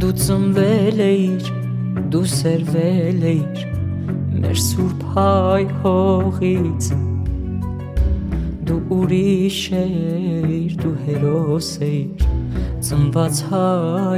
Դու ծնվել էիր, դու սերվել էիր մեր սուրբ հայ հողից, դու ուրիշ էիր, դու հերոս էիր ծնված հայ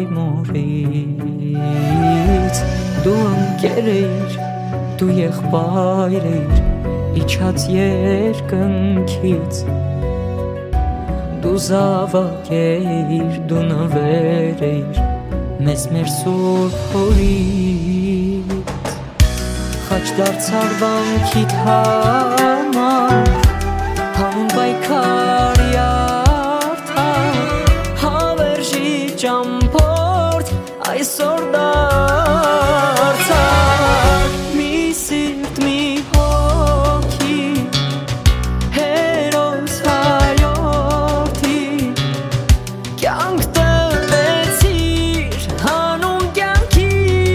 մորից, դու ընկեր էիր, դու եղբայր էիր իջած երկնքից, դու զավակ էիր, դու նվեր էիր մեզ մեր սուրբ հորից, խաչ դարձար վանքիդ համար, հանուն պայքարի արդար, հավերժի ճամփորդ այսօր դարձար, մի սիրտ մի հոգի, հերոս հայորդի, կյանք տվեցիր հանուն կյանքի,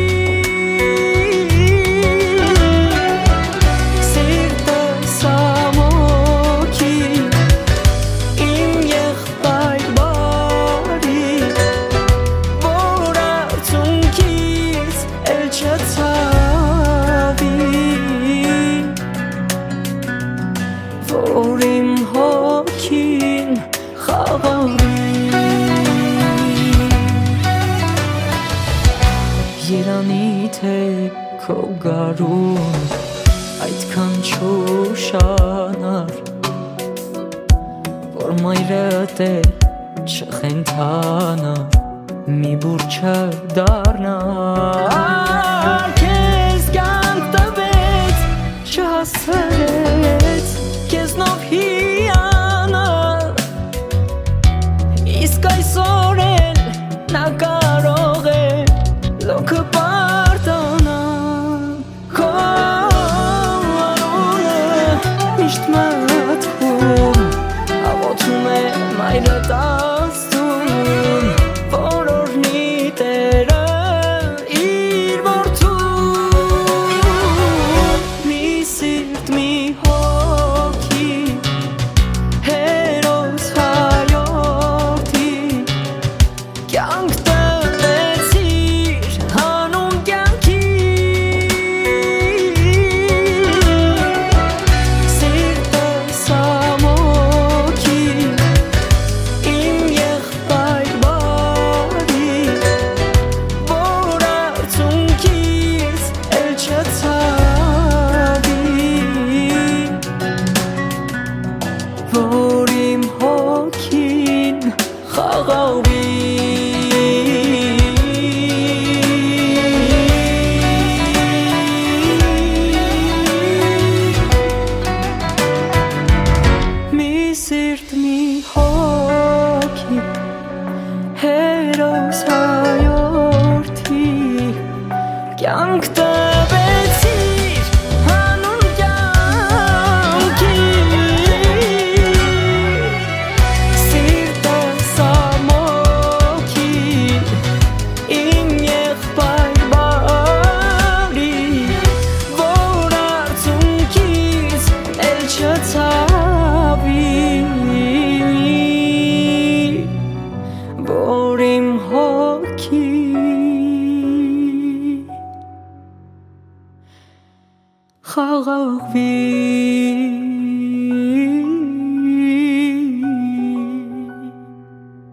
սիրտս ամոքի, իմ եղբայր բարի, որ արցունքից էլ չցավի, որ իմ հոգին խաղաղի, երանի թե քո գարուն այդքան չուշանար, որ մայրդ է չխենթանար, մի բուր չդառնար, քեզ կյանք տվեց, չհասցրեց քեզնով հիանալ, իսկ այսօր էլ նա կարող է լոքը պարտանալ, քո անունը միշտ մտքում, աղոթում է մայրդ Աստծուն, որ օրհնի Տերը իր որդուն, մի սիրտ մի հոգի, հերոս հայորդի, կյանք տվեցիր հանուն կյանքի, սիրտս ամոքի, իմ եղբայր բարի, որ արցունքից էլ չցավի, որ իմ հոգին խաղաղի, մի սիրտ մի հոգի, հերոս հայորդի, կյանք տվեցիր հանուն կյանքի, սիրտս ամոքի, իմ եղբայր բարի, որ արցունքից էլ չցավի, որ իմ հոգին խաղաղվի.